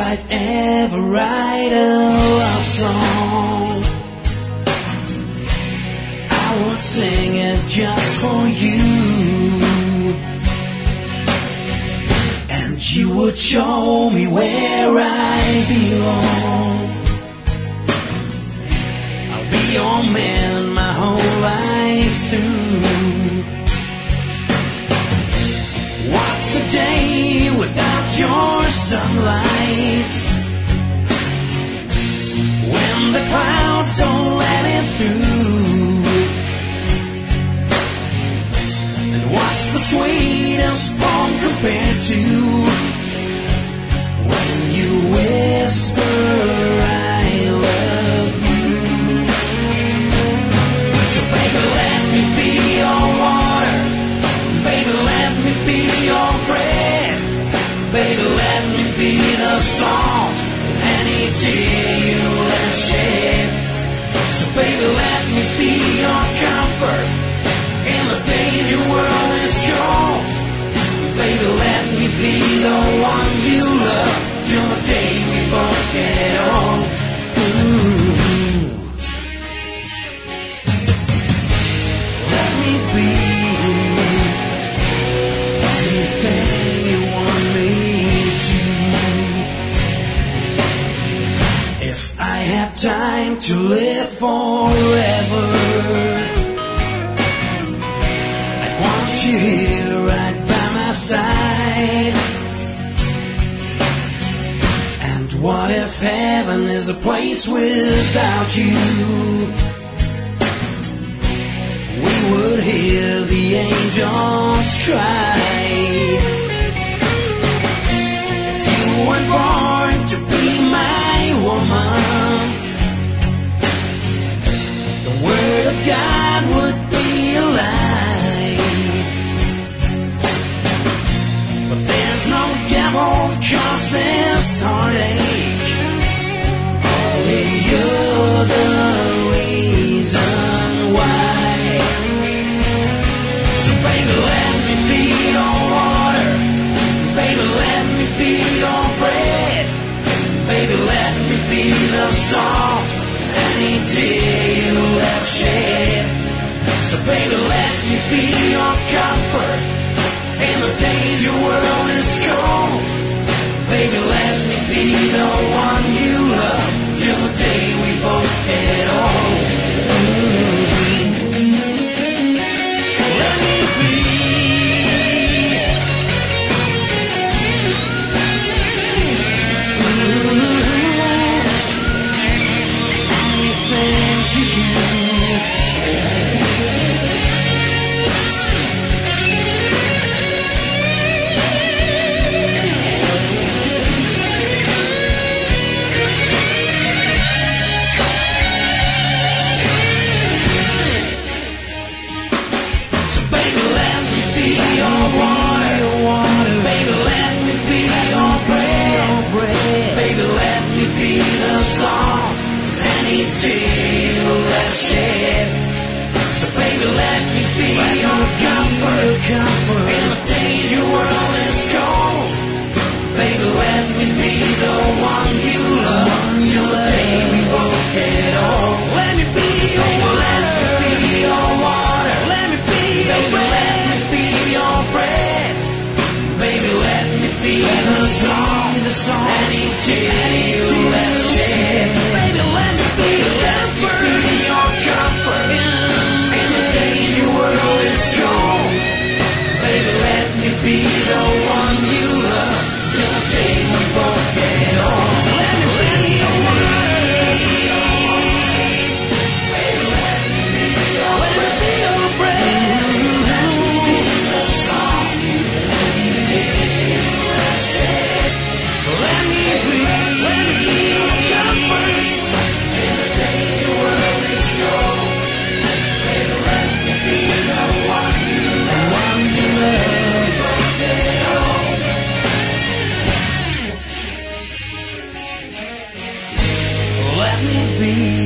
I'd ever write a love song, I would sing it just for you, and you would show me where I belong. I'll be your man my whole life through. What's a day without your sunlight? When the clouds don't let it through. And what's the sweetest poem compared to when you whisper I love you? So baby, let me be your water. Baby, let me be your bread. Baby, let me be the salt in any tear you have shed. So baby, let me be your comfort in the days your world is cold. Baby, let me be the one you love till the day we both get old. Ooh. Let me be anything you want me to. If I had time to live forever, I'd want you here right by my side. And what if heaven is a place without you? We would hear the angels cry. If you weren't born to be my woman, the word of God would be a lie. But there's no devil cause this heartache. Only you're the reason why. So baby, let me be your water. Baby, let me be your bread. Baby, let me be the salt in any tear you have shed. So baby, let me be your comfort in the days your world is cold. Baby, let me be the one you love till the day we both get old. Let me be anything to you. Salt, any tear you have shed. So baby, let me be your comfort in the days your world is cold. Baby, let me be the one you love till the day we both get old. Let me be your water. Let me be your water. Let me be your bread. Let me be your bread. Baby, let me be the song, any tear you have shed. Baby, let me be your comfort in the days your world is cold. Baby, let me be the one you love till the day we both get old. Let me be your water. Baby, let me be your bread. Let me be the song, any tear you have shed. Let me be your comfort in the days your world is cold. Baby, let me be the one you love. Get old. Let me be